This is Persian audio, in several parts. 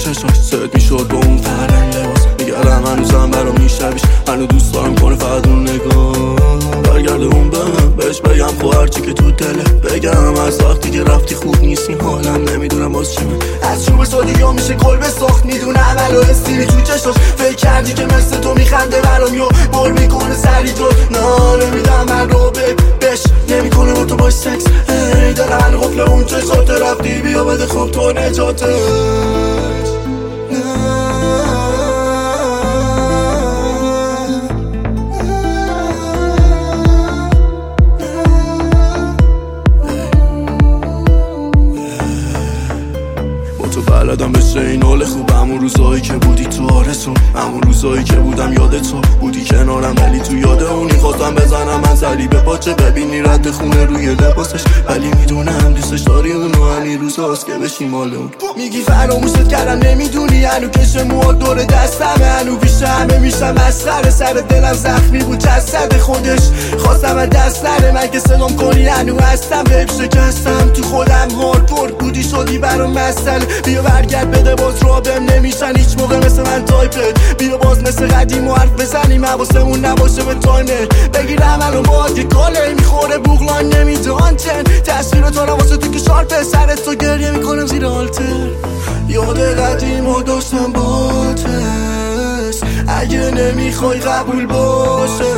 چشاش سرد میشد با اون فرنگ لباس. میگردم هنوزم برام میشبیش، هنو دوست دارم کنه فقط اون نگاه. برگرده اون بهش بگم خب هرچی که تو دله بگم. از وقتی که رفتی خوب نیستی حالم نمیدونم باز چمه. از چوب سادی یا میشه کلبه ساخت، میدونم عمل و استیلی تو چشاش. فکر کردی که مثل تو میخنده برام یا بول میکنه سری تو. نه نمیدم من رو بش نمیکنه با تو باش سکس. ای دارم قفل اون چشات رفتی بیا بده خوب تو نجاتش. تو بلدم بشه این حال خوب. همون روزایی که بودی تو آرزون، همون روزایی که بودم یاد تو بودی کنارم ولی تو یاد اونی. خواستم بزنم من زلی به پاچه ببینی رد خونه روی لباسش، ولی میدونم دوستش داری اونو. همین روزاست که بشی مال اون. میگی فراموشت کردم نمیدونی، هنو کش موها دور دستمه، هنو بیشه همه میشم از سر دلم زخمی بود جسد خودش. خواستم از دست نره من که سلام کنی، هنو هستم ویب شکستم تو خودم. هاردور بودی شدی برام مسئله، بیا برگرد بده باز رو بهم نمیشن هیچ موقع مثل من تایپت. بیا باز مثل قدیم و حرف بزنیم حواسمون نباشه به تایمر. بگیرم الان باید یه کاله میخوره بوغلان نمیده آنتن. تصویر تو واسه تو که شارپه سرت تو گریه میکنم زیر آلتر. یاد قدیم و داشتم باتست، اگه نمیخوای قبول باشه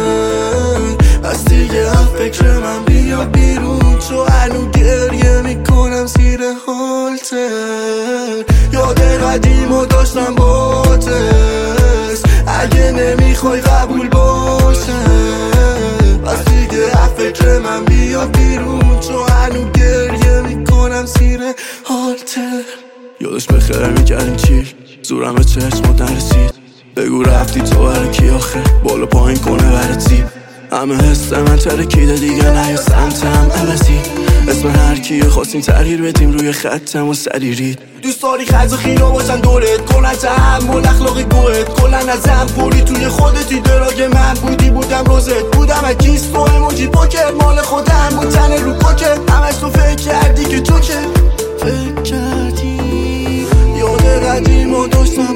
پس دیگه از فکر من بیا بیرون، چو الان گریه میکنم زیر هالتر. یاد قدیم و داشتم باتست، اگه نمیخوای قبول باشه پس دیگه از فکر من بیا بیرون، چو الان گریه میکنم زیر هالتر. یادش بخیر میکردیم چی زورم به چشمات نرسید. بگو رفتی تو برای کی آخه بالا پایین کنه برای تیب. همه حس من ترکیده دیگه نه یا سمتم عوضی. اسم هر کیه خواستیم تغییر بدیم روی خطم و سری رید. دوست داری خرز و خینا باشن دورت، کلن تحمل اخلاقی گوهت، کلن ازم پولی توی خودتی. دراگ من بودم روزت بودم اکیس تو اموجی پوکر مال خودم بود تنه رو پوکر. همش تو فکر کردی که تو که فکر کردی. یاد قدیم و داشتم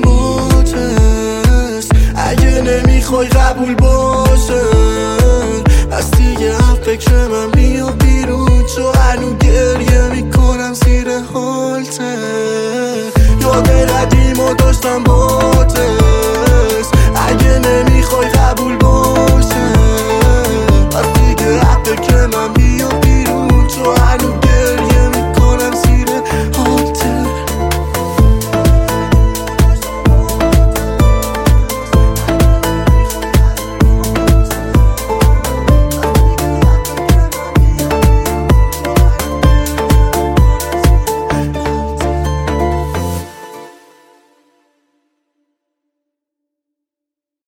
باتست، اگه نمیخوای قبول باشه پس دیگه هم فکر من بیا بیرون، چو الان گریه میکنم زیر هالتر. یاد قدیم و داشتم